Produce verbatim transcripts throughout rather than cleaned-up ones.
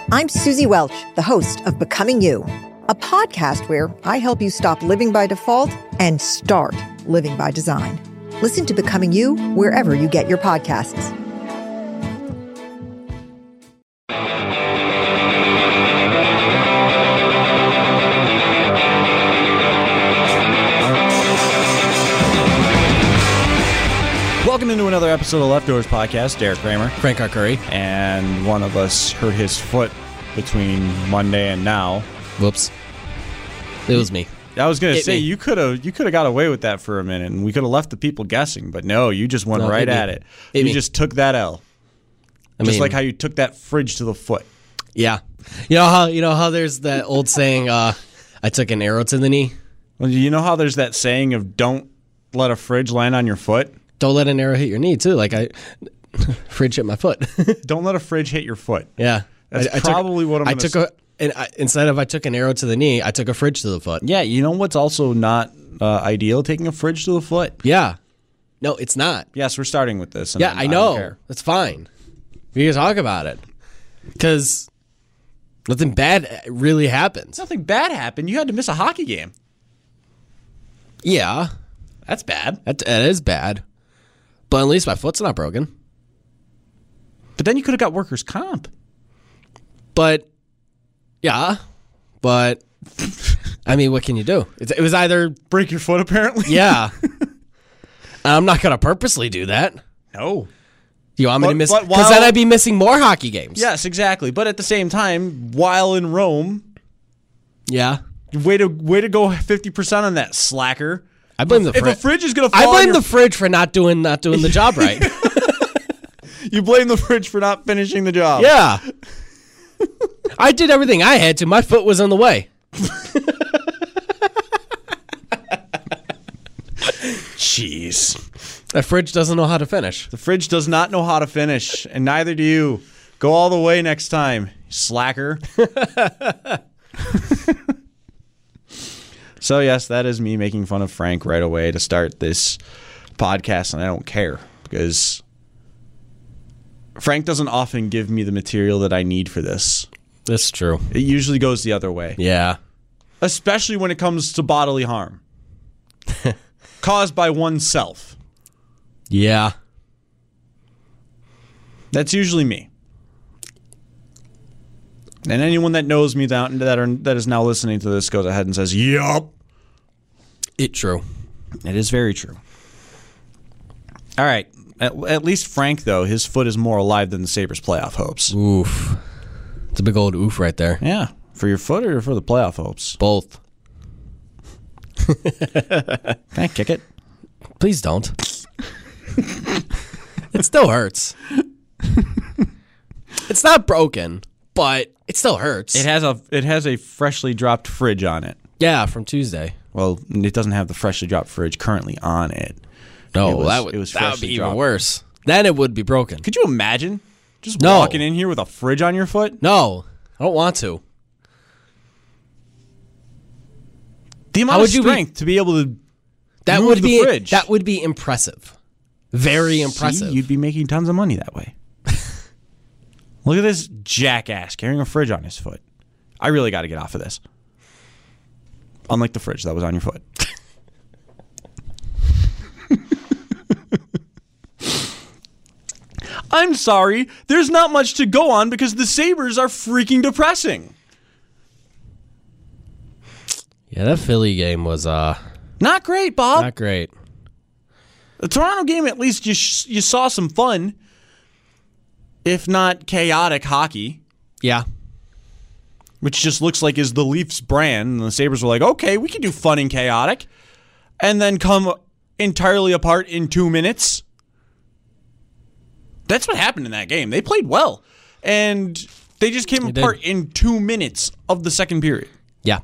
I'm Susie Welch, the host of Becoming You, a podcast where I help you stop living by default and start living by design. Listen to Becoming You wherever you get your podcasts. Welcome into another episode of Leftovers Podcast. Derek Kramer. Frank Curry. And one of us hurt his foot between Monday and now. Whoops. It was me. I was going to Hit say, me. you could have you could have got away with that for a minute, and we could have left the people guessing, but no, you just went No, right hit me. at it. Hit you me. just took that L. I just mean, like how you took that fridge to the foot. Yeah. You know how you know how there's that old saying, uh, I took an arrow to the knee? Well, you know how there's that saying of don't let a fridge land on your foot? Don't let an arrow hit your knee, too. Like, I fridge hit my foot. Don't let a fridge hit your foot. Yeah. That's I, I probably took, what I'm I gonna took a and I, instead of I took an arrow to the knee, I took a fridge to the foot. Yeah, you know what's also not uh, ideal? Taking a fridge to the foot. Yeah. No, it's not. Yes, we're starting with this. and Yeah, I I don't know. care. That's fine. We can talk about it. Because nothing bad really happens. Nothing bad happened. You had to miss a hockey game. Yeah. That's bad. That, that is bad. But at least my foot's not broken. But then you could have got workers' comp. But, yeah. But, I mean, what can you do? It, it was either, Break your foot, apparently? yeah. I'm not going to purposely do that. No. You want me But- to miss? but Because while- then I'd be missing more hockey games. Yes, exactly. But at the same time, while in Rome, Yeah. way to way to go fifty percent on that, slacker. I blame the If a fridge. fridge is going to I fall on blame your, the fridge for not doing not doing the job right. You blame the fridge for not finishing the job. Yeah. I did everything I had to. My foot was in the way. Jeez. That fridge doesn't know how to finish. The fridge does not know how to finish, and neither do you. Go all the way next time, slacker. So, yes, that is me making fun of Frank right away to start this podcast, and I don't care because Frank doesn't often give me the material that I need for this. That's true. It usually goes the other way, Yeah. especially when it comes to bodily harm caused by oneself. Yeah. That's usually me. And anyone that knows me that that, are, that is now listening to this goes ahead and says, yup. It true. It is very true. All right. At, at least Frank, though, his foot is more alive than the Sabres' playoff hopes. Oof. It's a big old oof right there. Yeah. For your foot or for the playoff hopes? Both. Can I kick it? Please don't. It still hurts. It's not broken, but it still hurts. It has a it has a freshly dropped fridge on it. Yeah, from Tuesday. Well, it doesn't have the freshly dropped fridge currently on it. No, It was- that would, it was that would freshly be even dropped. worse. Then it would be broken. Could you imagine just No. walking in here with a fridge on your foot? No, I don't want to. The amount How of would you be- strength to be able to That move would the be fridge. that would be impressive. Very impressive. See, you'd be making tons of money that way. Look at this jackass carrying a fridge on his foot. I really got to get off of this. Unlike the fridge that was on your foot. I'm sorry. There's not much to go on because the Sabres are freaking depressing. Yeah, that Philly game was uh Not great, Bob. not great. The Toronto game, at least you sh- you saw some fun, if not chaotic hockey, Yeah. which just looks like is the Leafs brand. And the Sabres were like, okay, we can do fun and chaotic, and then come entirely apart in two minutes. That's what happened in that game. They played well, and they just came They apart did. in two minutes of the second period. Yeah.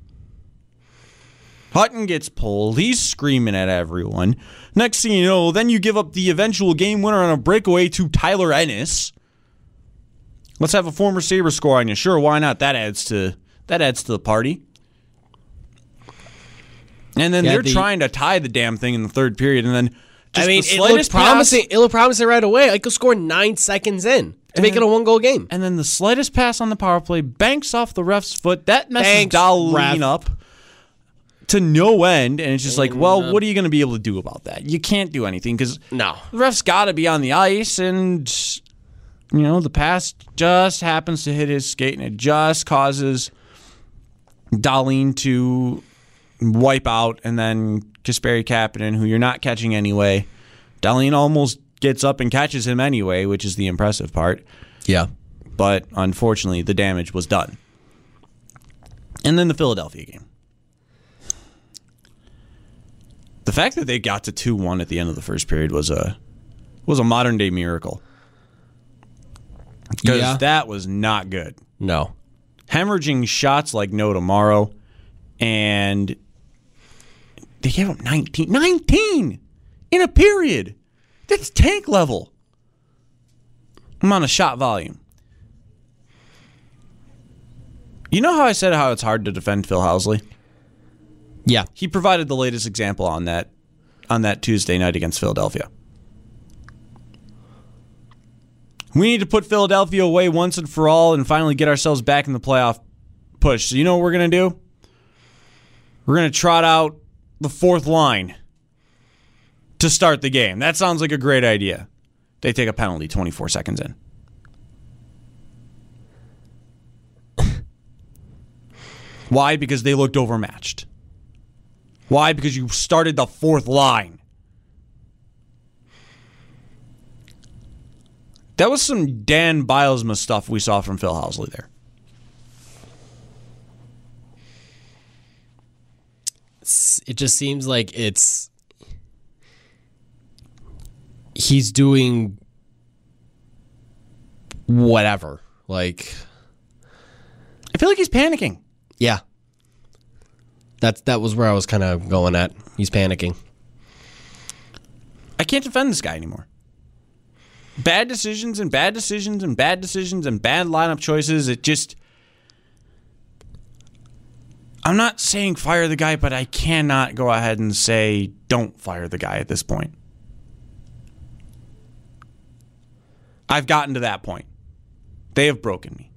Hutton gets pulled. He's screaming at everyone. Next thing you know, then you give up the eventual game winner on a breakaway to Tyler Ennis. Let's have a former Sabre score on you. Sure, why not? That adds to that adds to the party. And then Yeah, they're the- trying to tie the damn thing in the third period, and then I mean, the it looked slightest promising. pass- It looked promising right away. I could score nine seconds in to make it a one-goal game. And then the slightest pass on the power play banks off the ref's foot. That messes Thanks, Dahlin ref. up to no end. And it's just like, well, what are you going to be able to do about that? You can't do anything because No. the ref's got to be on the ice. And, you know, the pass just happens to hit his skate, and it just causes Dahlin to wipe out. And then Kasperi Kapanen, who you're not catching anyway, Dahlin almost gets up and catches him anyway, which is the impressive part. Yeah. But unfortunately, the damage was done. And then the Philadelphia game. The fact that they got to two one at the end of the first period was a was a modern day miracle. Because Yeah. that was not good. No. Hemorrhaging shots like no tomorrow, and they gave up nineteen. nineteen in a period. That's tank level amount of shot volume. You know how I said how it's hard to defend Phil Housley? Yeah. He provided the latest example on that on that Tuesday night against Philadelphia. We need to put Philadelphia away once and for all and finally get ourselves back in the playoff push. So you know what we're going to do? We're going to trot out the fourth line to start the game. That sounds like a great idea. They take a penalty twenty-four seconds in. Why? Because they looked overmatched. Why? Because you started the fourth line. That was some Dan Bilesma stuff we saw from Phil Housley there. It just seems like it's he's doing whatever. Like, I feel like he's panicking. yeah. That's that was where I was kind of going at. He's panicking. I can't defend this guy anymore. Bad decisions and bad decisions and bad decisions and bad lineup choices. It just... I'm not saying fire the guy, but I cannot go ahead and say don't fire the guy at this point. I've gotten to that point. They have broken me.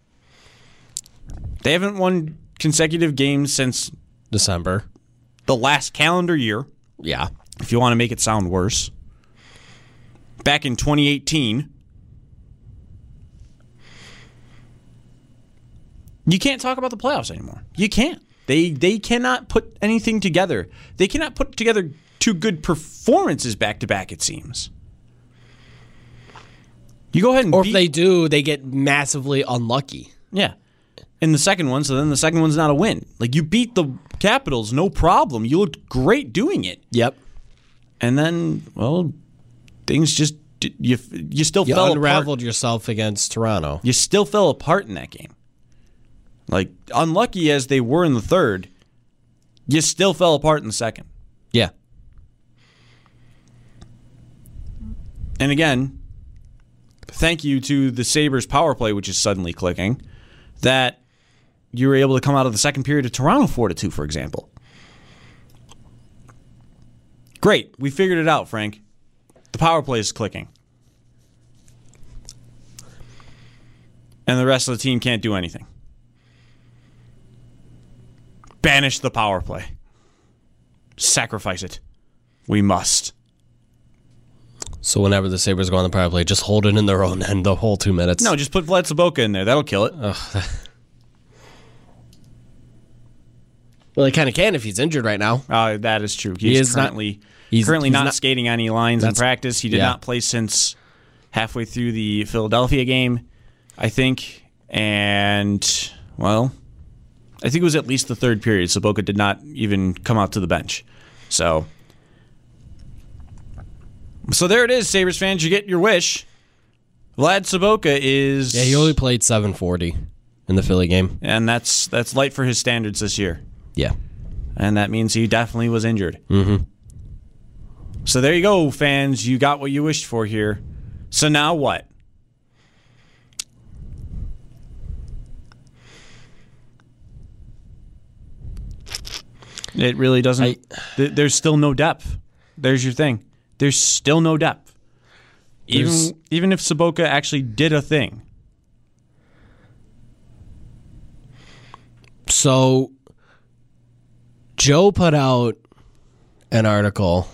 They haven't won consecutive games since December. the last calendar year, Yeah. if you want to make it sound worse. Back in twenty eighteen. You can't talk about the playoffs anymore. You can't. They they cannot put anything together. They cannot put together two good performances back to back, it seems. You go ahead and Or beat, if they do, they get massively unlucky. yeah. In the second one, so then the second one's not a win. Like, you beat the Capitals, no problem. You looked great doing it. Yep. And then, well, things just you you still You fell unraveled apart. yourself against Toronto. You still fell apart in that game. Like, unlucky as they were in the third, you still fell apart in the second. Yeah. And again, thank you to the Sabres power play, which is suddenly clicking, that you were able to come out of the second period of Toronto four to two, for example. Great. We figured it out, Frank. The power play is clicking. And the rest of the team can't do anything. Banish the power play. Sacrifice it. We must. So whenever the Sabres go on the power play, just hold it in their own end the whole two minutes. No, just put Vlad Sobotka in there. That'll kill it. Well, he kind of can if he's injured right now. Uh, that is true. He's He is not- currently he's- currently he's not, not- skating any lines in That's- practice. He did yeah. not play since halfway through the Philadelphia game, I think. And, well, I think it was at least the third period. Sobotka did not even come out to the bench. So, so there it is, Sabres fans. You get your wish. Vlad Sobotka is... Yeah, he only played seven forty in the Philly game. And that's that's light for his standards this year. Yeah. And that means he definitely was injured. Mm-hmm. So there you go, fans. You got what you wished for here. So now what? It really doesn't... I- th- there's still no depth. There's your thing. there's still no depth. Even There's- even if Sobotka actually did a thing. So, Joe put out an article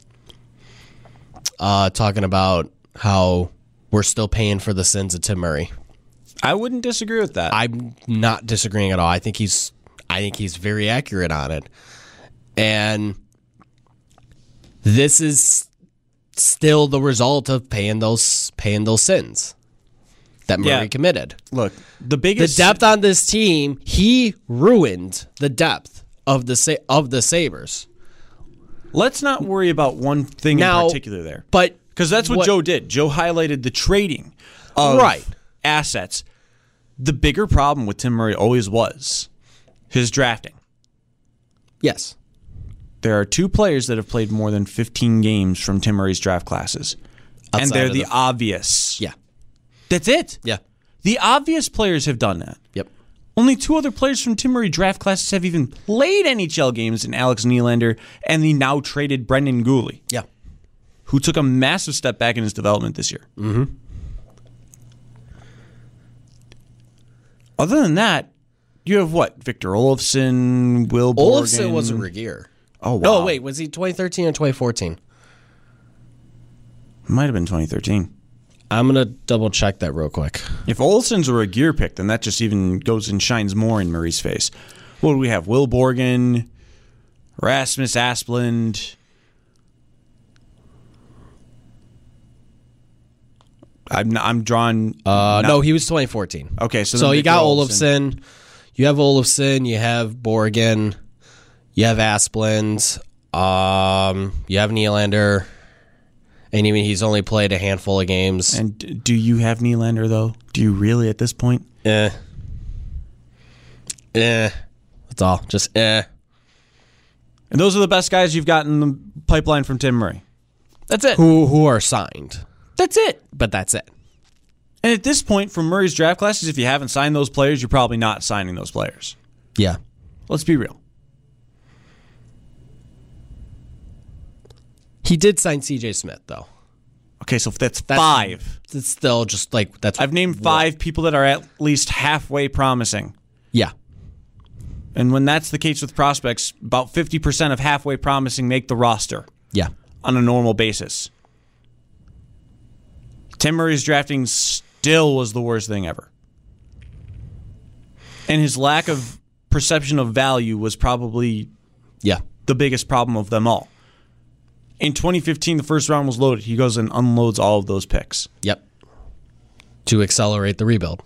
uh, talking about how we're still paying for the sins of Tim Murray. I wouldn't disagree with that. I'm not disagreeing at all. I think he's, I think he's very accurate on it, and this is still the result of paying those paying those sins that Murray Yeah. committed. Look, the The biggest depth on this team, he ruined the depth of the Sa- of the Sabres. Let's not worry about one thing Now- in particular there. But Because that's what, What- Joe did. Joe highlighted the trading of Right. assets. The bigger problem with Tim Murray always was his drafting. yes, There are two players that have played more than fifteen games from Tim Murray's draft classes. and Outside they're of the, the- obvious. yeah, That's it. yeah, The obvious players have done that. yep. Only two other players from Tim Murray draft classes have even played N H L games in Alex Nylander and the now traded Brendan Gooley, Yeah. who took a massive step back in his development this year. Mm-hmm. Other than that, you have what? Victor Olofsson, Will Olofsson Borgen. was a Regier. Oh, wow. No, wait, was he twenty thirteen or twenty fourteen? Might have been twenty thirteen. I'm going to double check that real quick. If Olson's a gear pick, then that just even goes and shines more in Murray's face. What do we have? Will Borgen, Rasmus Asplund. I'm I'm drawn. Uh, no, he was twenty fourteen. Okay, so So then you Victor got Olofsson. Olofsson. You have Olofsson. You have Borgen. You have Asplund. Um, you have Nylander. And even he's only played a handful of games. And d- do you have Nylander though? Do you really at this point? Eh. Eh. That's all. Just eh. And those are the best guys you've got in the pipeline from Tim Murray. That's it. Who who are signed. That's it. But that's it. And at this point, from Murray's draft classes, if you haven't signed those players, you're probably not signing those players. Yeah. Let's be real. He did sign C J Smith, though. Okay, so that's, That's- five. It's still just like that's. I've named five people that are at least halfway promising. Yeah. And when that's the case with prospects, about fifty percent of halfway promising make the roster Yeah. on a normal basis. Tim Murray's drafting still was the worst thing ever. And his lack of perception of value was probably Yeah. the biggest problem of them all. In twenty fifteen, the first round was loaded. He goes and unloads all of those picks. Yep. To accelerate the rebuild.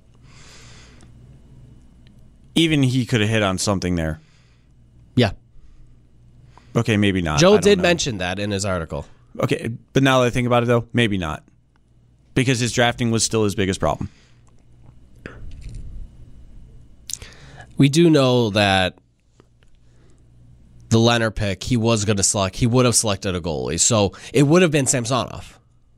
Even he could have hit on something there. Yeah. Okay, maybe not. I Joe don't did know. mention that in his article. Okay, but now that I think about it, though, maybe not. Because his drafting was still his biggest problem. We do know that the Leonard pick, he was going to select, he would have selected a goalie. So it would have been Samsonov.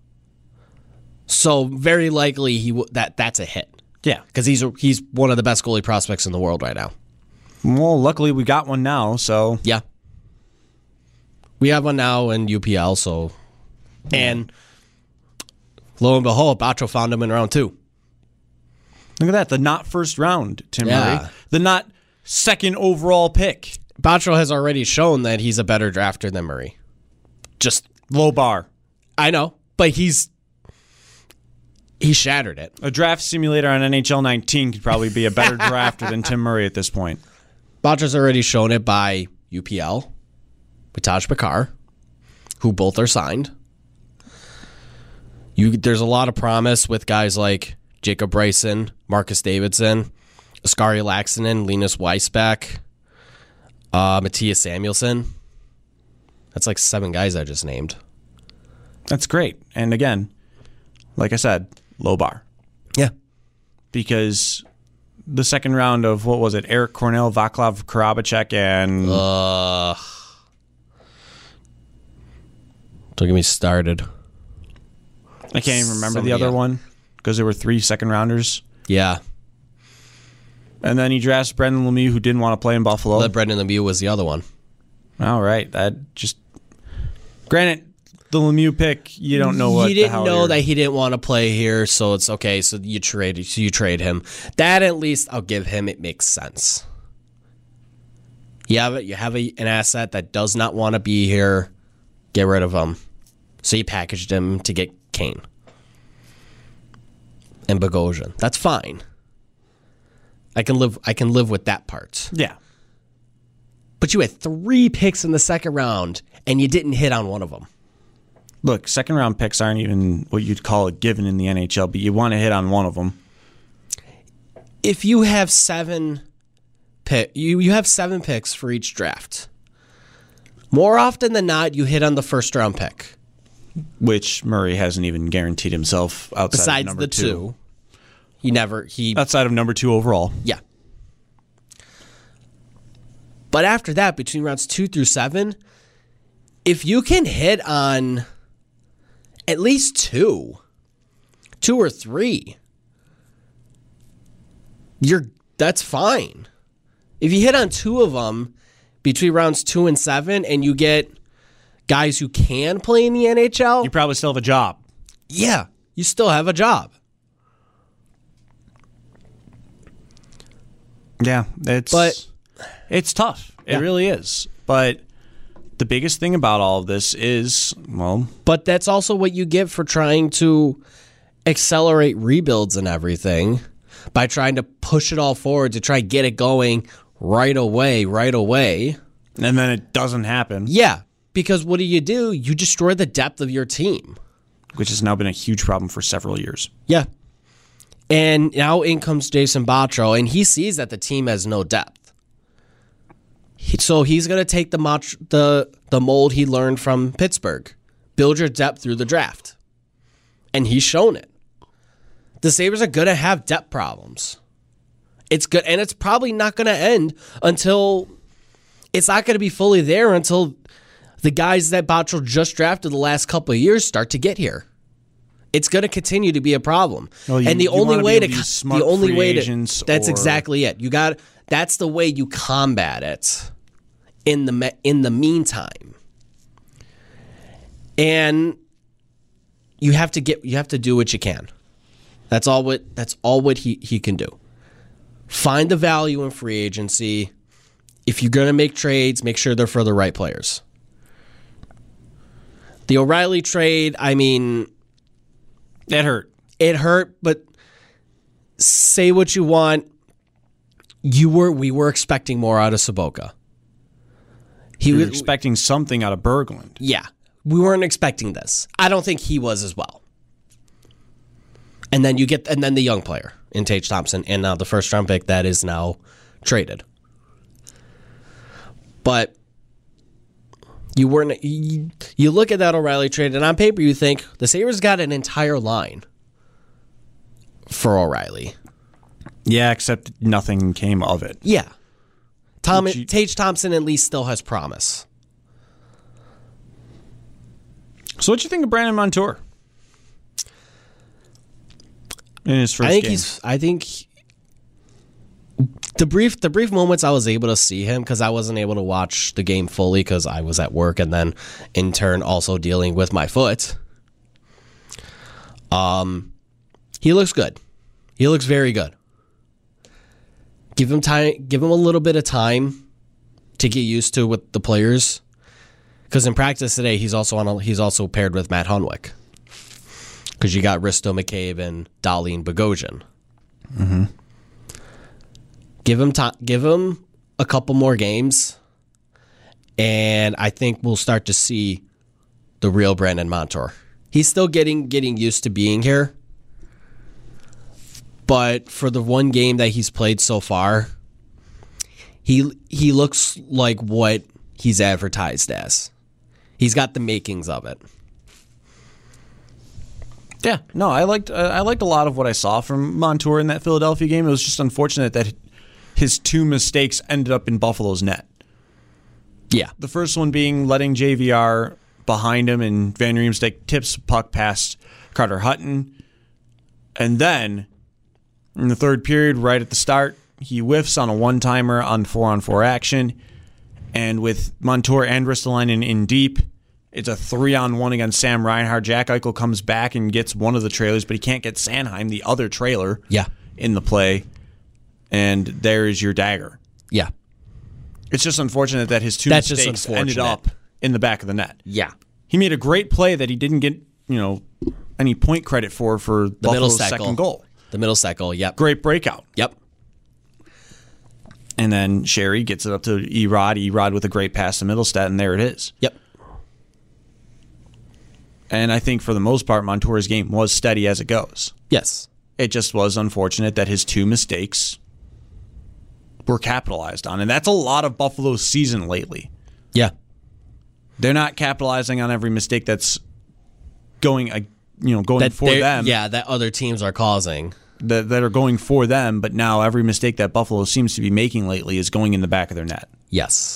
So very likely he w- that that's a hit. Yeah. Because he's, a, he's one of the best goalie prospects in the world right now. Well, luckily we got one now, so. Yeah. We have one now in U P L, so. And lo and behold, Bacho found him in round two. Look at that. The not first round, Tim Yeah. Murray. The not second overall pick. Bacho has already shown that he's a better drafter than Murray. Just, Low bar. I know, but he's. He shattered it. A draft simulator on N H L nineteen could probably be a better drafter than Tim Murray at this point. Bacho's already shown it by U P L with Taj Bakar, who both are signed. You, there's a lot of promise with guys like Jacob Bryson, Marcus Davidson, Oskari Laaksonen, Linus Weisbach, uh, Matthias Samuelsson. That's like seven guys I just named. That's great. And again, like I said, low bar. Yeah. Because the second round of, what was it, Eric Cornell, Vaclav Karabachek, and... Uh, don't get me started. I can't even remember Somebody the other else. one because there were three second rounders. Yeah. And then he drafts Brendan Lemieux, who didn't want to play in Buffalo. Brendan Lemieux was the other one. All right. That just... Granted, the Lemieux pick, you don't know what you the didn't hell know you're- that he didn't want to play here, so it's okay. So you trade, so you trade him. That at least I'll give him. It makes sense. You have it. You have a, an asset that does not want to be here. Get rid of him. So you packaged him to get Kane and Bogosian. That's fine. I can live. I can live with that part. Yeah. But you had three picks in the second round, and you didn't hit on one of them. Look, second round picks aren't even what you'd call a given in the N H L, but you want to hit on one of them. If you have seven pick, you you have seven picks for each draft. More often than not, you hit on the first round pick. Which Murray hasn't even guaranteed himself outside Besides of number the two. two, he never he Outside of number two overall. yeah. But after that, between rounds two through seven, if you can hit on at least two, two or three, you're that's fine. If you hit on two of them between rounds two and seven, and you get guys who can play in the N H L, You probably still have a job. yeah, you still have a job. Yeah, it's But- it's tough. It Yeah. really is. But the biggest thing about all of this is, well, But that's also what you get for trying to accelerate rebuilds and everything by trying to push it all forward to try and get it going right away, right away. and then it doesn't happen, Yeah, because what do you do? You destroy the depth of your team. which has now been a huge problem for several years. Yeah. And now in comes Jason Botro, and he sees that the team has no depth. He- So he's going to take the, mot- the the mold he learned from Pittsburgh. Build your depth through the draft. And he's shown it. The Sabres are going to have depth problems. It's good, and it's probably not going to end until it's not going to be fully there until the guys that Botro just drafted the last couple of years start to get here. It's going to continue to be a problem, Well, you- and the you only wanna be way able to to use smart the only free way to agents that's or- exactly it. You got that's the way you combat it in the me- in the meantime, and you have to get you have to do what you can. That's all what that's all what he, he can do. Find the value in free agency. If you're going to make trades, make sure they're for the right players. The O'Reilly trade, I mean, It hurt. it hurt, but say what you want. You were we were expecting more out of Sobotka. He We were was expecting something out of Berglund. yeah. We weren't expecting this. I don't think he was as well. And then you get and then the young player in Tage Thompson, and now the first round pick that is now traded. But you weren't. You, you look at that O'Reilly trade, and on paper you think the Sabres got an entire line for O'Reilly. Yeah, except nothing came of it. Yeah, Tom Which you- Tage Thompson at least still has promise. So what you think of Brandon Montour in his first I think game? he's. I think he- the brief the brief moments I was able to see him because I wasn't able to watch the game fully because I was at work and then in turn also dealing with my foot. Um, he looks good. He looks very good. Give him time. Give him a little bit of time to get used to with the players. Because in practice today, he's also on. A, he's also paired with Matt Hunwick. Because you got Risto, McCabe, and Dolly and Bogosian. Mm-hmm. Give him time. Give him a couple more games, and I think we'll start to see the real Brandon Montour. He's still getting getting used to being here, but for the one game that he's played so far, he he looks like what he's advertised as. He's got the makings of it. Yeah, no, I liked uh, I liked a lot of what I saw from Montour in that Philadelphia game. It was just unfortunate that his two mistakes ended up in Buffalo's net. Yeah. The first one being letting J V R behind him, and Van Riemsdyk tips puck past Carter Hutton. And then, in the third period, right at the start, he whiffs on a one-timer on four-on-four action. And with Montour and Ristolainen in deep, It's a three-on-one against Sam Reinhart. Jack Eichel comes back and gets one of the trailers, but he can't get Sanheim, the other trailer, Yeah. in the play. And there is your dagger. Yeah. It's just unfortunate that his two That's just mistakes ended unfortunate. up in the back of the net. Yeah. He made a great play that he didn't get, you know, any point credit for for The middle Buffalo's cycle. second goal. The middle cycle, yep. Great breakout. Yep. And then Sherry gets it up to Erod. Erod with a great pass to Middlestat, and there it is. Yep. And I think for the most part, Montour's game was steady as it goes. Yes. It just was unfortunate that his two mistakes were capitalized on. And that's a lot of Buffalo's season lately. Yeah. They're not capitalizing on every mistake that's going, uh, you know, going That for they're- them. Yeah, that other teams are causing. That, that are going for them, but now every mistake that Buffalo seems to be making lately is going in the back of their net. Yes.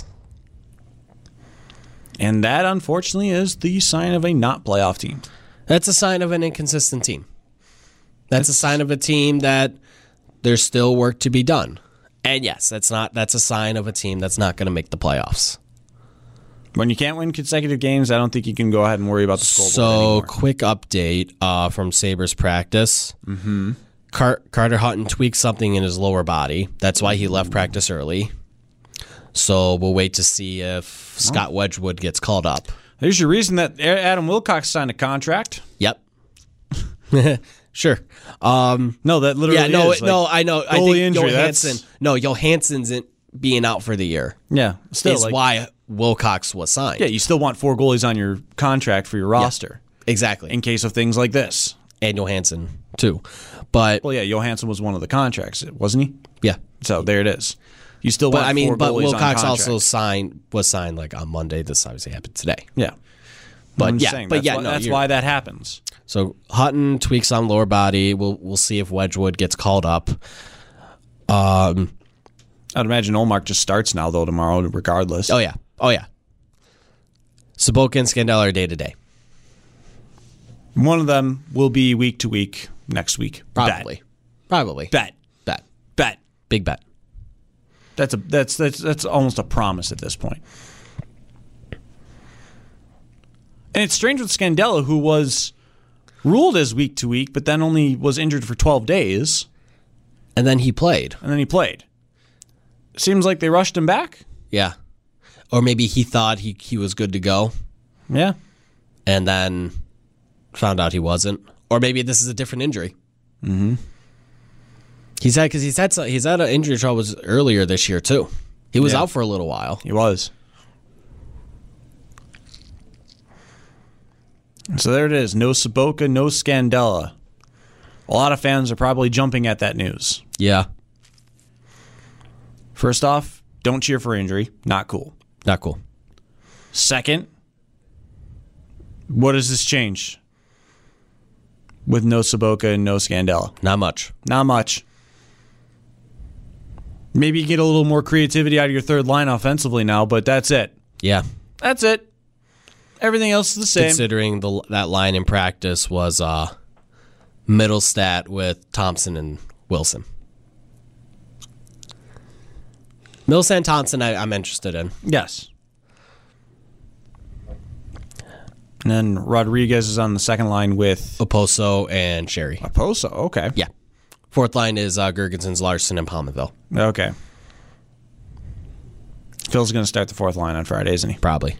And that, unfortunately, is the sign of a not playoff team. That's a sign of an inconsistent team. That's a sign of a team that there's still work to be done. And yes, that's not that's a sign of a team that's not going to make the playoffs. When you can't win consecutive games, I don't think you can go ahead and worry about the scoreboard So, anymore. quick update uh, from Sabres practice. Mm-hmm. Car- Carter Hutton tweaked something in his lower body. That's why he left practice early. So we'll wait to see if Scott Wedgwood gets called up. There's your reason that Adam Wilcox signed a contract. Yep. Sure. Um, No, that literally yeah, no, is. no, like, I know. I goalie think injury, Johansson. that's- No, Johansson's in, being out for the year. Yeah, still. Is like, why Wilcox was signed. yeah, you still want four goalies on your contract for your roster Exactly. in case of things like this. And Johansson, too. But, Well, yeah, Johansson was one of the contracts, wasn't he? yeah. So there it is. You still But, want I mean, four but goalies on Wilcox contract. also signed was signed like on Monday. This obviously happened today. Yeah. But I'm just yeah, saying, but that's yeah, why, no, that's you're- why that happens. So Hutton tweaks on lower body. We'll we'll see if Wedgwood gets called up. Um. I'd imagine Olmark just starts now, though, tomorrow, regardless. Oh yeah. Oh yeah. Saboka and Scandella are day to day. One of them will be week to week next week. Probably. Probably. Bet. Bet. Bet. Big bet. That's a that's that's that's almost a promise at this point. And it's strange with Scandella, who was ruled as week to week, but then only was injured for twelve days, And then he played. and then he played. Seems like they rushed him back. Yeah. Or maybe he thought he, he was good to go Yeah. and then found out he wasn't. Or maybe this is a different injury. Mm-hmm. He's had because he's had some, he's had an injury troubles earlier this year too. He was Yeah. out for a little while. He was. So there it is. No Saboka, no Scandella. A lot of fans are probably jumping at that news. Yeah. First off, don't cheer for injury. Not cool. Not cool. Second, what does this change with no Saboka and no Scandella? Not much. Not much. Maybe you get a little more creativity out of your third line offensively now, but that's it. Yeah. That's it. Everything else is the same. Considering the that line in practice was uh, Middlestat with Thompson and Wilson. Middlestat and Thompson, I, I'm interested in. Yes. And then Rodriguez is on the second line with Oposo and Sherry. Oposo. Okay. Yeah. Fourth line is uh, Gergensons, Larson, and Palmerville. Okay. Phil's going to start the fourth line on Friday, isn't he? Probably.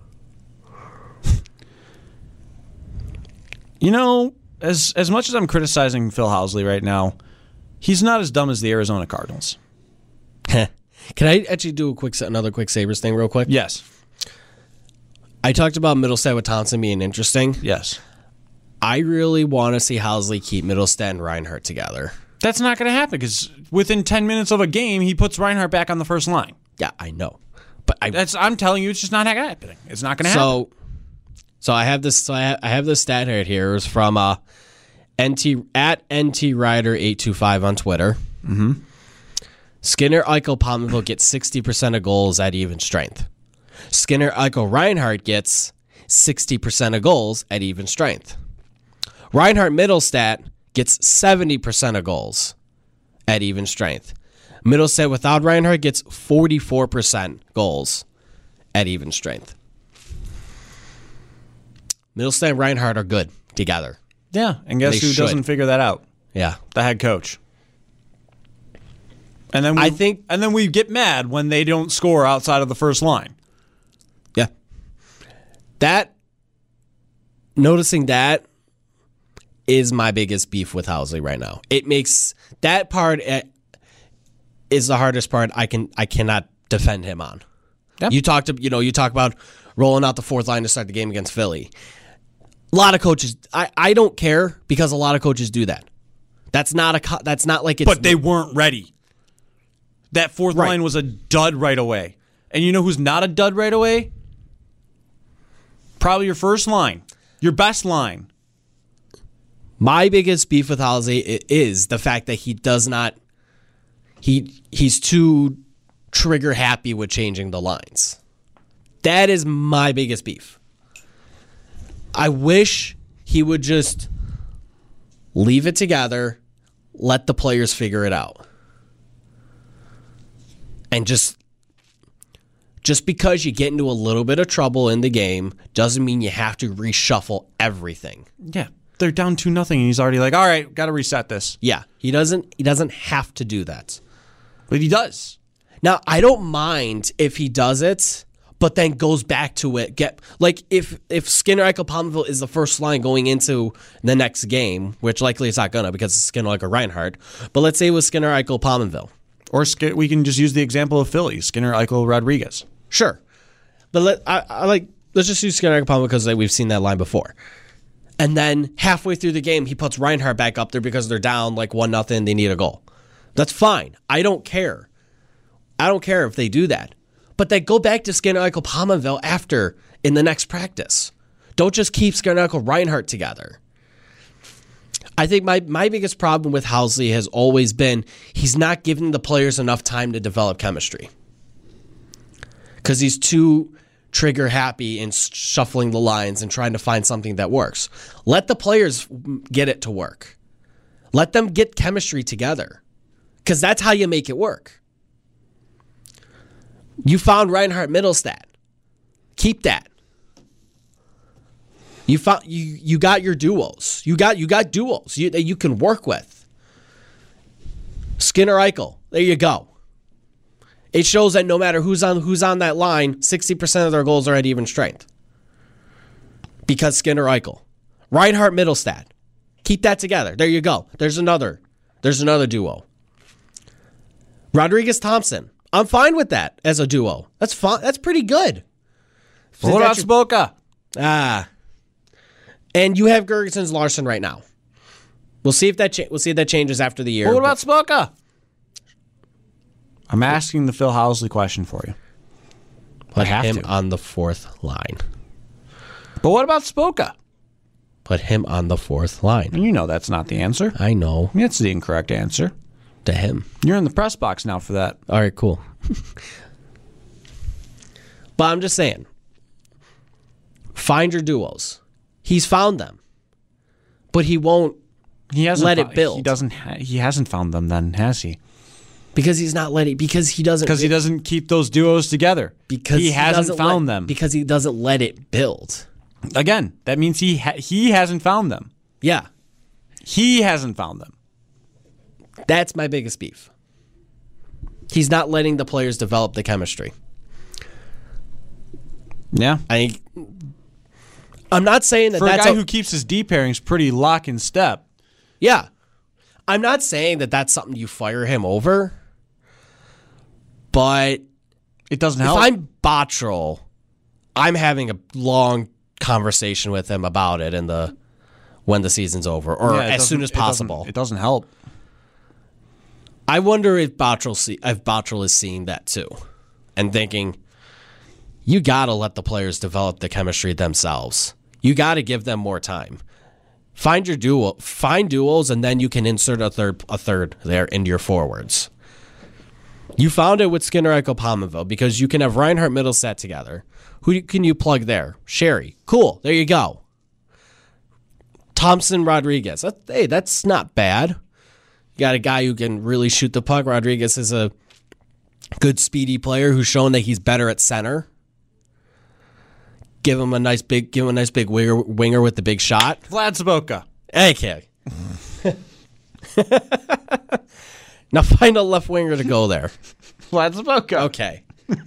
You know, as as much as I'm criticizing Phil Housley right now, he's not as dumb as the Arizona Cardinals. Can I actually do a quick another quick Sabres thing real quick? Yes. I talked about Middlestat with Thompson being interesting. Yes. I really want to see Housley keep Middlestat and Reinhardt together. That's not going to happen because within ten minutes of a game, he puts Reinhardt back on the first line. Yeah, I know. But I That's I'm telling you, it's just not happening. It's not going to happen. So, so I have this. So I have, I have this stat right here. It was from uh, N T at N T Rider eight two five on Twitter. Mm-hmm. Skinner, Eichel, Palmerville get sixty percent of goals at even strength. Skinner, Eichel, Reinhardt gets sixty percent of goals at even strength. Reinhardt, Middlestat gets seventy percent of goals at even strength. Middlestat without Reinhardt gets forty-four percent goals at even strength. Middlestat and Reinhardt are good together. Yeah, and guess They who should. doesn't figure that out? Yeah. The head coach. And then we, I think- and then we get mad when they don't score outside of the first line. Yeah. That, noticing that is my biggest beef with Housley right now. It makes, that part eh, is the hardest part I can I cannot defend him on. Yep. You talked, you know, you talk about rolling out the fourth line to start the game against Philly. A lot of coaches, I, I don't care because a lot of coaches do that. That's not a, co- that's not like it's. But they weren't ready. That fourth Right. line was a dud right away. And you know who's not a dud right away? Probably your first line. Your best line. My biggest beef with Housley i- is the fact that he does not, he he's too trigger happy with changing the lines. That is my biggest beef. I wish he would just leave it together, let the players figure it out. And just just because you get into a little bit of trouble in the game doesn't mean you have to reshuffle everything. Yeah. They're down two nothing, and he's already like, all right, got to reset this. Yeah, he doesn't he doesn't have to do that. But he does. Now, I don't mind if he does it, but then goes back to it. Get like if if Skinner, Eichel, Palmerville is the first line going into the next game, which likely it's not gonna because it's Skinner, Eichel, Reinhardt. But let's say it was Skinner, Eichel, Palmerville. Or Sk- we can just use the example of Philly. Skinner, Eichel, Rodriguez. Sure, but let I, I like let's just use Skinner, Eichel, Palmerville because like, we've seen that line before. And then halfway through the game, he puts Reinhardt back up there because they're down like one nothing. They need a goal. That's fine. I don't care. I don't care if they do that. But then go back to Skinner, Eichel, Palmerville after in the next practice. Don't just keep Skinner, Eichel, Reinhardt together. I think my, my biggest problem with Housley has always been he's not giving the players enough time to develop chemistry. Because he's too trigger happy in shuffling the lines and trying to find something that works. Let the players get it to work. Let them get chemistry together. Because that's how you make it work. You found Reinhardt Middlestat. Keep that. You found you you got your duos. You got you got duos you, that you can work with. Skinner Eichel. There you go. It shows that no matter who's on who's on that line, sixty percent of their goals are at even strength. Because Skinner Eichel. Reinhardt Middlestat. Keep that together. There you go. There's another. There's another duo. Rodriguez Thompson. I'm fine with that as a duo. That's fine. That's pretty good. What about Spoka? Ah. And you have Gergensen's Larson right now. We'll see if that cha- we'll see if that changes after the year. What about Spoka? I'm asking the Phil Housley question for you. Put have him to. on the fourth line. But what about Spoka? Put him on the fourth line. You know that's not the answer. I know. That's the incorrect answer. To him. You're in the press box now for that. All right, cool. But I'm just saying. Find your duos. He's found them. But he won't He hasn't let fo- it build. He doesn't. Ha- he hasn't found them. Then has he? because he's not letting because he doesn't Because he doesn't keep those duos together. because he hasn't doesn't found let- them. because he doesn't let it build. Again, that means he ha- he hasn't found them. Yeah. He hasn't found them. That's my biggest beef. He's not letting the players develop the chemistry. Yeah. I I'm not saying that For that's a guy a- who keeps his D pairings pretty lock in step. Yeah. I'm not saying that that's something you fire him over. But It doesn't if help. I'm Bottrell, I'm having a long conversation with him about it in the when the season's over or Yeah, it as soon doesn't- as it doesn't- possible. It doesn't help. I wonder if Bottrell see, if Bottrell is seeing that too and thinking you got to let the players develop the chemistry themselves. You got to give them more time. Find your duo, find duos, and then you can insert a third a third there into your forwards. You found it with Skinner, Eichel, Palmerville because you can have Reinhardt, Middlestat together. Who can you plug there? Sherry. Cool. There you go. Thompson, Rodriguez. That, hey, that's not bad. You got a guy who can really shoot the puck. Rodriguez is a good speedy player who's shown that he's better at center. give him a nice big, give him a nice big winger, winger with the big shot. Vlad Sobotka. Okay. Now find a left winger to go there. Vlad Sobotka. Okay.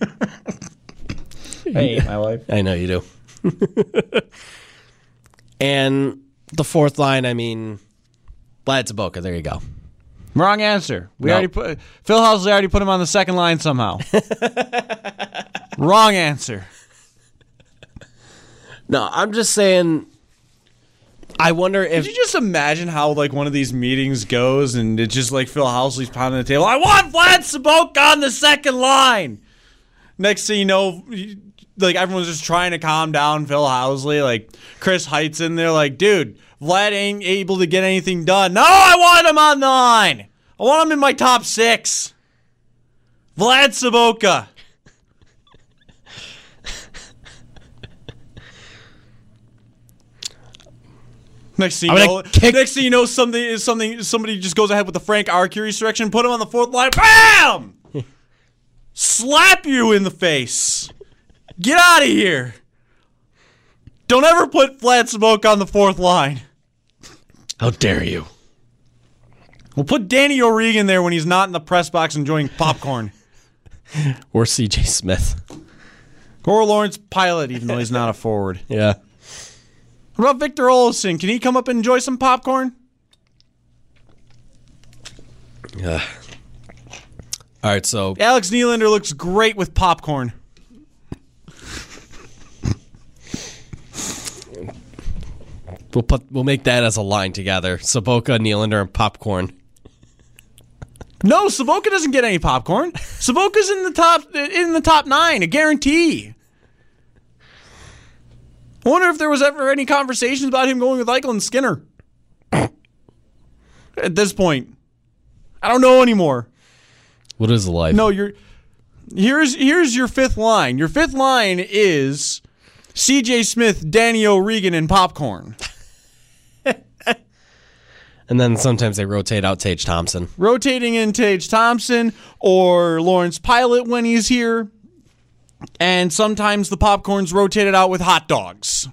I hate my life. I know you do. And the fourth line, I mean, Vlad Sobotka. There you go. Wrong answer. We No. already put Phil Housley already put him on the second line somehow. Wrong answer. No, I'm just saying. I wonder if Could you just imagine how like one of these meetings goes and it's just like Phil Housley's pounding the table. I want Vlad Sobotka on the second line. Next thing you know, like everyone's just trying to calm down Phil Housley. Like Chris Height's in there, like, dude, Vlad ain't able to get anything done. No, I want him on the line. I want him in my top six. Vlad Sobotka. Next thing you I'm know, gonna kick- next thing you know, something is something. Somebody just goes ahead with the Frank Arcuri selection, put him on the fourth line, bam, slap you in the face. Get out of here! Don't ever put Vlad Sobotka on the fourth line. how dare you? We'll put Danny O'Regan there when he's not in the press box enjoying popcorn, Or C J Smith. or Lawrence Pilot, even though he's not a forward. Yeah. What about Victor Olofsson? Can he come up and enjoy some popcorn? Yeah. All right, so Alex Nylander looks great with popcorn. we'll put we'll make that as a line together. Sobotka, Nylander, and popcorn. No, Sobotka doesn't get any popcorn. Sobotka's in the top in the top nine, a guarantee. I wonder if there was ever any conversations about him going with Eichel and Skinner. At this point, I don't know anymore. What is life? No, you're here's here's your fifth line. Your fifth line is C J Smith, Danny O'Regan, and popcorn. And then sometimes they rotate out Tage Thompson. Rotating in Tage Thompson or Lawrence Pilot when he's here. And sometimes the popcorn's rotated out with hot dogs.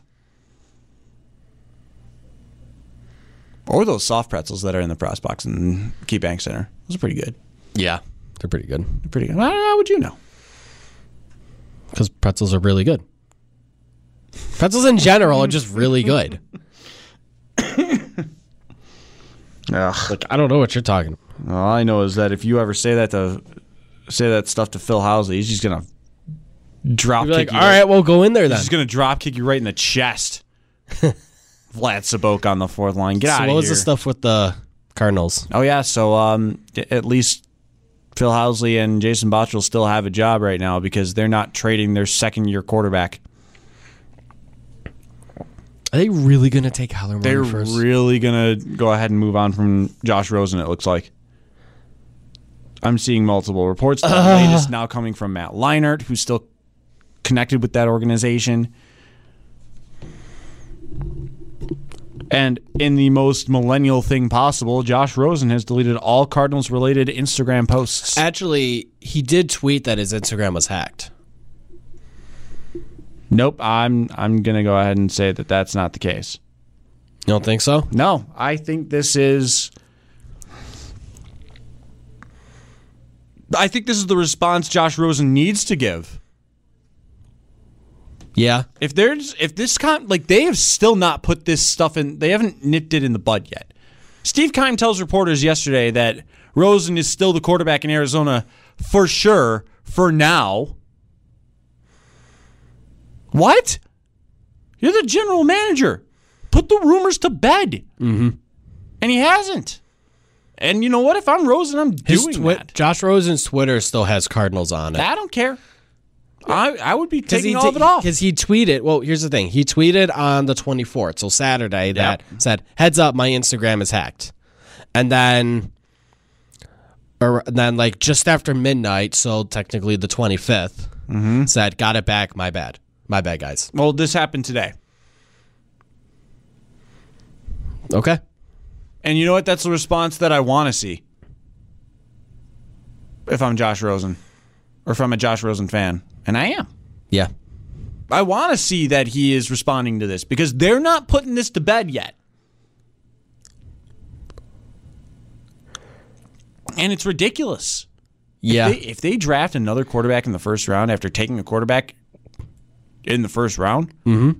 Or those soft pretzels that are in the press box in KeyBank Center. Those are pretty good. Yeah, they're pretty good. They're pretty good. How, how would you know? Because pretzels are really good. Pretzels in general are just really good. Ugh. Like, I don't know what you're talking about. All I know is that if you ever say that to say that stuff to Phil Housley, he's just gonna drop You'd be kick like, you. all right, we'll go in there then. He's just gonna drop kick you right in the chest. Vlad Sobotka on the fourth line. Get So out of what here. was the stuff with the Cardinals? Oh yeah, so um, at least Phil Housley and Jason Botterill still have a job right now because they're not trading their second-year quarterback. Are they really going to take Kyler They're Murray first? really gonna go ahead and move on from Josh Rosen. It looks like. I'm seeing multiple reports. The Uh. latest now coming from Matt Leinart, who's still connected with that organization. And in the most millennial thing possible, Josh Rosen has deleted all Cardinals-related Instagram posts. Actually, he did tweet that his Instagram was hacked. Nope, I'm I'm gonna go ahead and say that that's not the case. You don't think so? No, I think this is. I think this is the response Josh Rosen needs to give. Yeah. If there's if this con like they have still not put this stuff in, they haven't nipped it in the bud yet. Steve Keim tells reporters yesterday that Rosen is still the quarterback in Arizona for sure for now. What? You're the general manager. Put the rumors to bed. Mm-hmm. And he hasn't. And you know what? If I'm Rosen, I'm His doing twi- that. Josh Rosen's Twitter still has Cardinals on it. I don't care. I I would be taking he all of it off. Because he tweeted, well, here's the thing. He tweeted on the twenty-fourth, so Saturday, that said, heads up, my Instagram is hacked. And then, or then like just after midnight, so technically the twenty-fifth, Mm-hmm. said, got it back, my bad. My bad, guys. Well, this happened today. Okay. And you know what? That's the response that I want to see. If I'm Josh Rosen. Or if I'm a Josh Rosen fan. And I am. Yeah. I want to see that he is responding to this because they're not putting this to bed yet. And it's ridiculous. Yeah. If they, if they draft another quarterback in the first round after taking a quarterback in the first round, mm-hmm.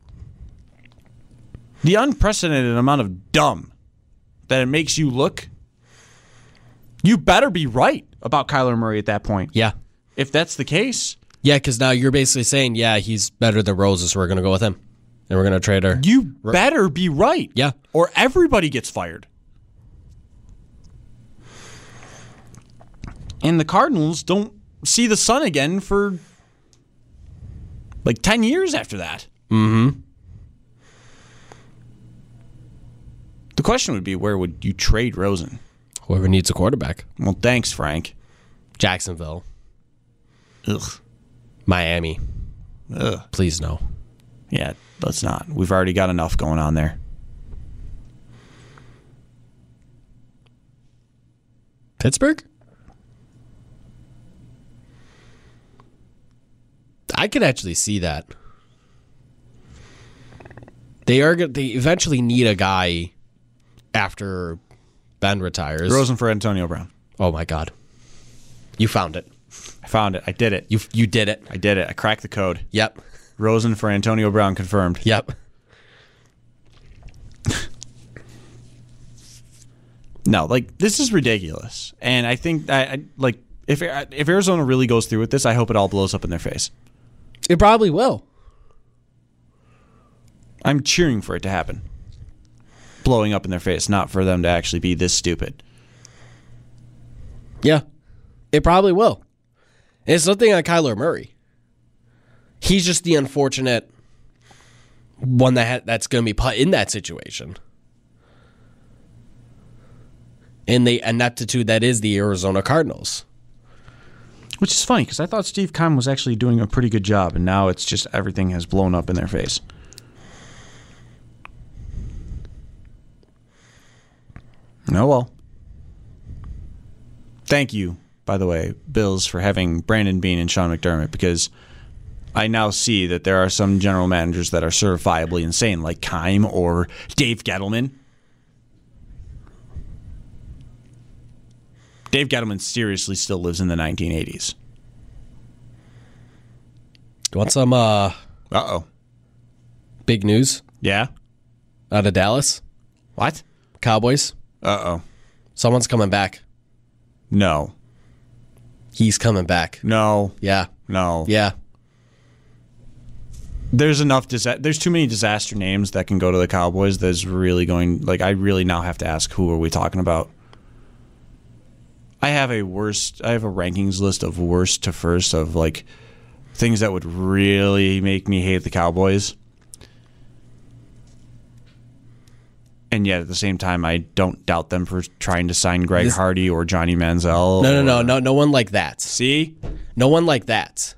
the unprecedented amount of dumb that it makes you look, you better be right about Kyler Murray at that point. Yeah. If that's the case. Yeah, because now you're basically saying, yeah, he's better than Rosen, so we're going to go with him. And we're going to trade her. You better be right. Yeah. Or everybody gets fired. And the Cardinals don't see the sun again for like ten years after that. Mm-hmm. The question would be, where would you trade Rosen? Whoever needs a quarterback. Well, thanks, Frank. Jacksonville. Ugh. Miami. Ugh. Please no. Yeah, let's not. We've already got enough going on there. Pittsburgh? I could actually see that. They are. They eventually need a guy after Ben retires. Rosen for Antonio Brown. Oh my God! You found it. I found it. I did it. You you did it. I did it. I cracked the code. Yep. Rosen for Antonio Brown confirmed. Yep. No, like this is ridiculous, and I think I, I like if if Arizona really goes through with this, I hope it all blows up in their face. It probably will. I'm cheering for it to happen. Blowing up in their face, not for them to actually be this stupid. Yeah, it probably will. It's nothing on Kyler Murray. He's just the unfortunate one that ha- that's going to be put in that situation. In the ineptitude that is the Arizona Cardinals. Which is funny, because I thought Steve Keim was actually doing a pretty good job, and now it's just everything has blown up in their face. Oh, well. Thank you, by the way, Bills, for having Brandon Beane and Sean McDermott, because I now see that there are some general managers that are certifiably insane, like Keim or Dave Gettleman. Dave Gettleman seriously still lives in the nineteen eighties. You want some uh, Uh-oh. big news Yeah? out of Dallas? What? Cowboys? Uh-oh. Someone's coming back. No. He's coming back. No. Yeah. No. Yeah. There's enough disa- there's too many disaster names that can go to the Cowboys that's really going, like, I really now have to ask, who are we talking about? I have a worst I have a rankings list of worst to first of like things that would really make me hate the Cowboys. And yet at the same time I don't doubt them for trying to sign Greg This- Hardy or Johnny Manziel. No, no, or- no, no, no one like that. See? No one like that.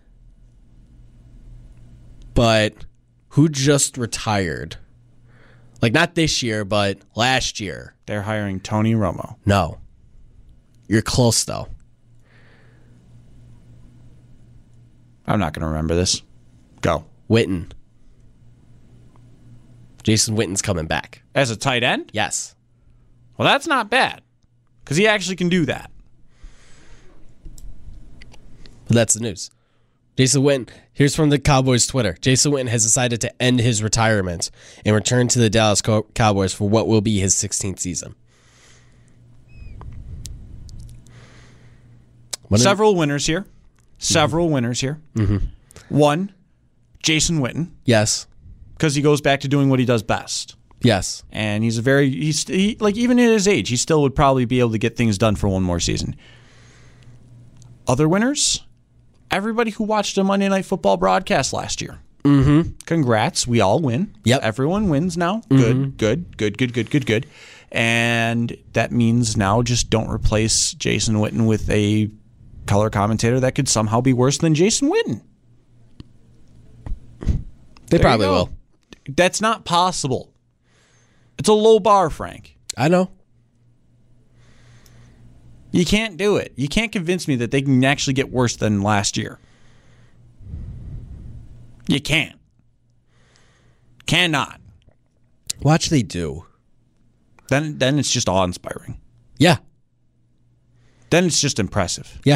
But who just retired? Like not this year, but last year. They're hiring Tony Romo. No. You're close though. I'm not going to remember this. Go. Witten. Jason Witten's coming back. As a tight end? Yes. Well, that's not bad. Because he actually can do that. But that's the news. Jason Witten, here's from the Cowboys Twitter. Jason Witten has decided to end his retirement and return to the Dallas Cow- Cowboys for what will be his sixteenth season. What Several is- winners here. Several mm-hmm. winners here. Mm-hmm. One, Jason Witten. Yes. Because he goes back to doing what he does best. Yes. And he's a very, he's he, like, even at his age, he still would probably be able to get things done for one more season. Other winners? Everybody who watched a Monday Night Football broadcast last year. Mm-hmm. Congrats. We all win. Yep. Everyone wins now. Mm-hmm. Good, good, good, good, good, good, good. And that means now just don't replace Jason Witten with a color commentator that could somehow be worse than Jason Witten. They There probably you go. will. That's not possible. It's a low bar, Frank. I know. You can't do it. You can't convince me that they can actually get worse than last year. You can't. Cannot. Watch they do. Then then it's just awe-inspiring. Yeah. Then it's just impressive. Yeah.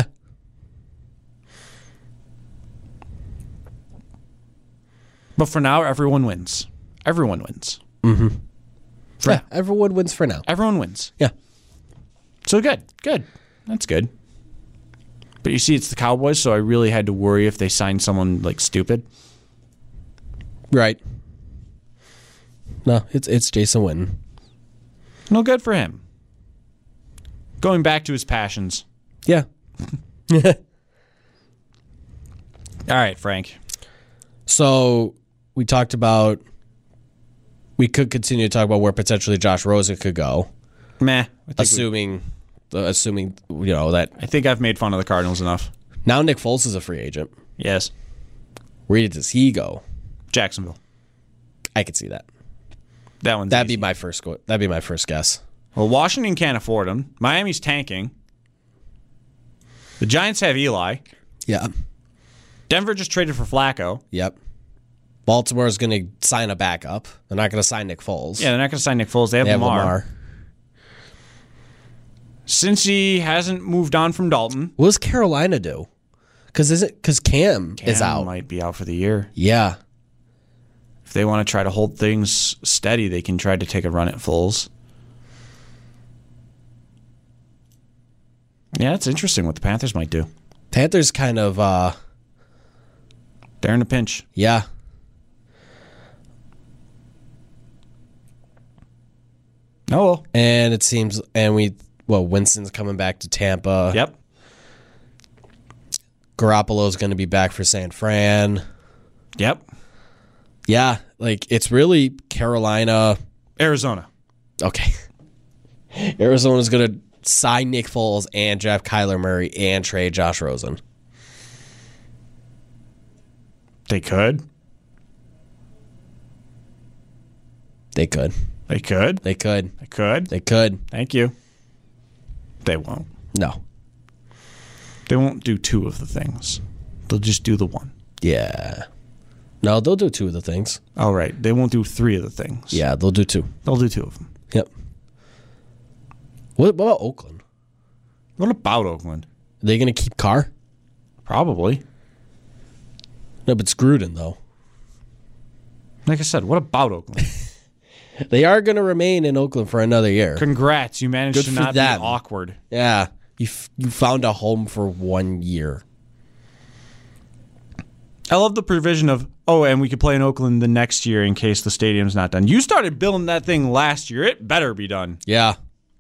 But for now, everyone wins. Everyone wins. Mm-hmm. For Yeah, now. everyone wins for now. Everyone wins. Yeah. So good. Good. That's good. But you see, it's the Cowboys, so I really had to worry if they signed someone, like, stupid. Right. No, it's it's Jason Witten. No good for him. Going back to his passions. Yeah. All right, Frank. So we talked about we could continue to talk about where potentially Josh Rosen could go, Meh. I think, assuming uh, assuming you know that we, I think I've made fun of the Cardinals enough. now Nick Foles is a free agent. Yes. Where does he go? Jacksonville. I could see that. That one's That'd easy. be my first go- that'd be my first guess. Well, Washington can't afford him. Miami's tanking. The Giants have Eli. Yeah. Denver just traded for Flacco. Yep. Baltimore is going to sign a backup. They're not going to sign Nick Foles. Yeah, they're not going to sign Nick Foles. They have, They have Lamar. Lamar. Cincy hasn't moved on from Dalton. What does Carolina do? Because is it because Cam, Cam is out? might be out for the year. Yeah. If they want to try to hold things steady, they can try to take a run at Foles. Yeah, it's interesting what the Panthers might do. Panthers kind of uh They're in a pinch. yeah. Oh, well. And it seems and we well, Winston's coming back to Tampa. Yep. Garoppolo's going to be back for San Fran. Yep. Yeah, like it's really Carolina. Arizona. Okay. Arizona's going to sign Nick Foles and draft Kyler Murray and trade Josh Rosen. They could. They could. They could. They could. They could. They could. Thank you. They won't. No. They won't do two of the things. They'll just do the one. Yeah. No, they'll do two of the things. All right. They won't do three of the things. Yeah, they'll do two. They'll do two of them. Yep. What, what about Oakland? What about Oakland? Are they going to keep Carr? Probably. No, but it's Gruden, though. Like I said, what about Oakland? They are going to remain in Oakland for another year. Congrats. You managed Good to for not them. be awkward. Yeah. You, f- you found a home for one year. I love the provision of, oh, and we could play in Oakland the next year in case the stadium's not done. You started building that thing last year. It better be done. Yeah.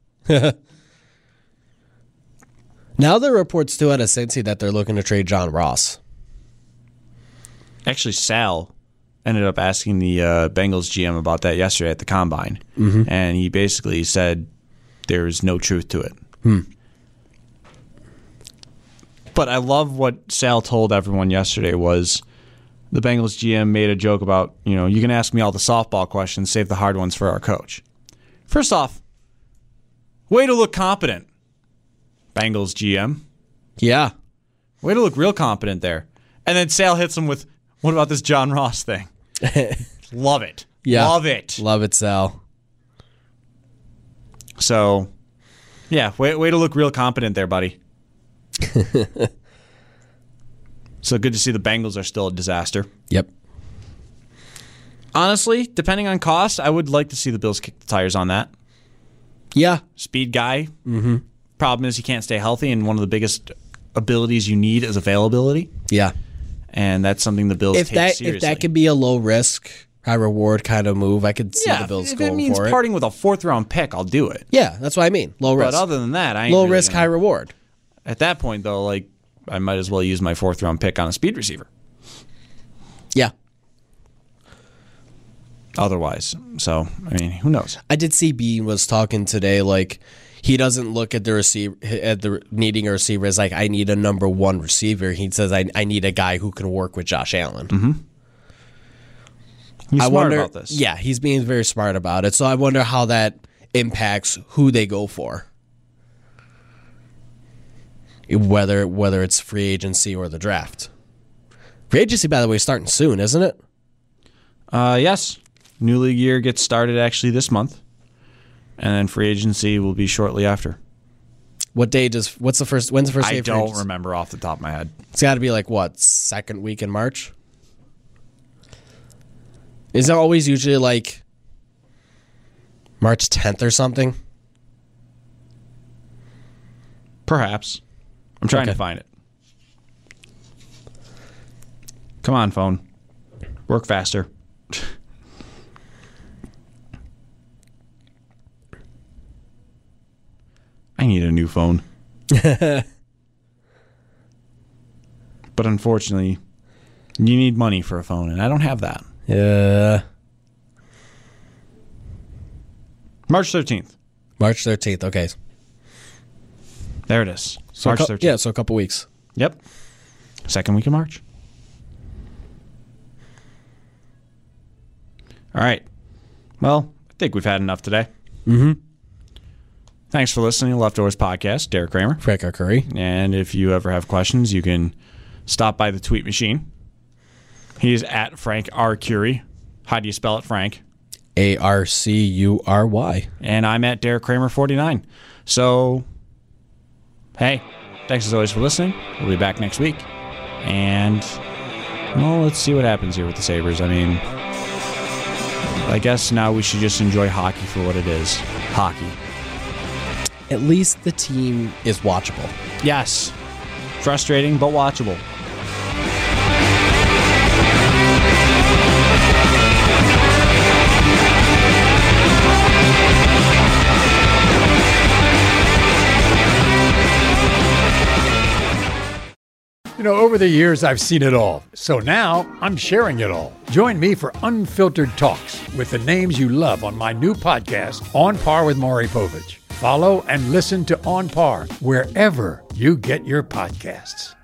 Now there are reports, too, out of Cincy that they're looking to trade John Ross. Actually, Sal ended up asking the uh, Bengals G M about that yesterday at the Combine. Mm-hmm. And he basically said there's no truth to it. Hmm. But I love what Sal told everyone yesterday was the Bengals G M made a joke about, you know, you can ask me all the softball questions, save the hard ones for our coach. First off, way to look competent, Bengals G M. Yeah. Way to look real competent there. And then Sal hits him with, what about this John Ross thing? Love it. Yeah. Love it. Love it, Sal. So, yeah, way, way to look real competent there, buddy. So good to see the Bengals are still a disaster. Yep. Honestly, depending on cost, I would like to see the Bills kick the tires on that. Yeah. Speed guy. Mm-hmm. Problem is he can't stay healthy, and one of the biggest abilities you need is availability. Yeah. And that's something the Bills If take that seriously. if that could be a low risk, high reward kind of move, I could see yeah, the Bills if going it means for it. parting with a fourth round pick, I'll do it. Yeah, that's what I mean. Low But risk. other than that, I ain't Low really risk, gonna- high reward. At that point, though, like I might as well use my fourth round pick on a speed receiver. Yeah. Otherwise, so I mean, who knows? I did see Bean was talking today, like he doesn't look at the receiver at the needing a receiver as like I need a number one receiver. He says I I need a guy who can work with Josh Allen. Mm-hmm. He's I smart wonder, about this. Yeah, he's being very smart about it. So I wonder how that impacts who they go for. Whether whether it's free agency or the draft. Free agency, by the way, is starting soon, isn't it? Uh, yes. New league year gets started actually this month. And then free agency will be shortly after. What day does, what's the first, when's the first day I of free don't agency? remember off the top of my head. It's got to be like, what, second week in March? Is it always usually like March tenth or something? Perhaps. I'm trying Okay. to find it. Come on, phone. Work faster. I need a new phone. But unfortunately, you need money for a phone, and I don't have that. Yeah. March thirteenth. March thirteenth, okay. There it is. So March a cou- thirteenth. Yeah, so a couple weeks. Yep. Second week of March. All right. Well, I think we've had enough today. Mm-hmm. Thanks for listening to Leftovers Podcast. Derek Kramer. Frank R. Curry. And if you ever have questions, you can stop by the tweet machine. He is at Frank R. Curie. How do you spell it, Frank? A R C U R Y. And I'm at Derek Kramer forty-nine. So, hey, thanks as always for listening. We'll be back next week. And, well, let's see what happens here with the Sabres. I mean, I guess now we should just enjoy hockey for what it is. Hockey. At least the team is watchable. Yes. Frustrating, but watchable. You know, over the years, I've seen it all. So now I'm sharing it all. Join me for Unfiltered Talks with the names you love on my new podcast, On Par with Maury Povich. Follow and listen to On Par wherever you get your podcasts.